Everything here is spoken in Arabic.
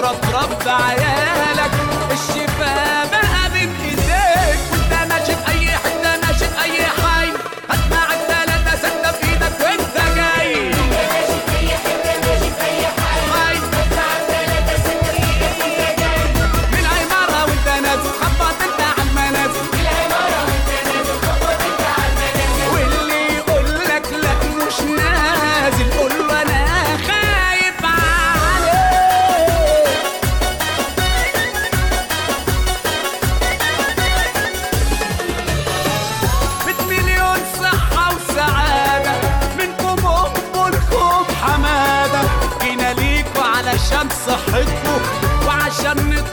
بكرة تربي عيالك. الشفا بقى بين ايديك وانت ماشي في اي حتة، ماشي في اي حي، هات معاك 3 6 في ايدك وانت جاي. ماشي في اي حتة، ماشي في اي حي، هات معاك 3 6 في ايدك وانت جاي. من العمارة وانت نازل خبط انت على المنازل، من العمارة وانت نازل خبط انت على المنازل. واللي يقول لك لا مش نازل قول له انا خايف عليك. ب1,000,000 صحة وسعادة منكم أمكم حمادة، جينا ليكوا علشان صحتكوا وعشان